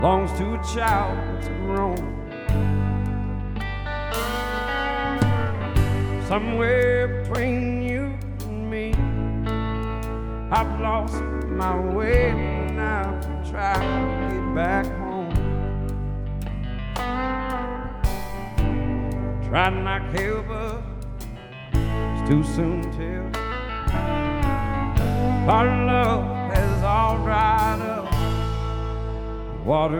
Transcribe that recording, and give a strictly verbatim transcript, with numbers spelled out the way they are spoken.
belongs to a child that's grown. Somewhere between you and me, I've lost my way and I'm trying to get back home. Tried to knock hell, but it's too soon to tell. Our love has all dried up. The water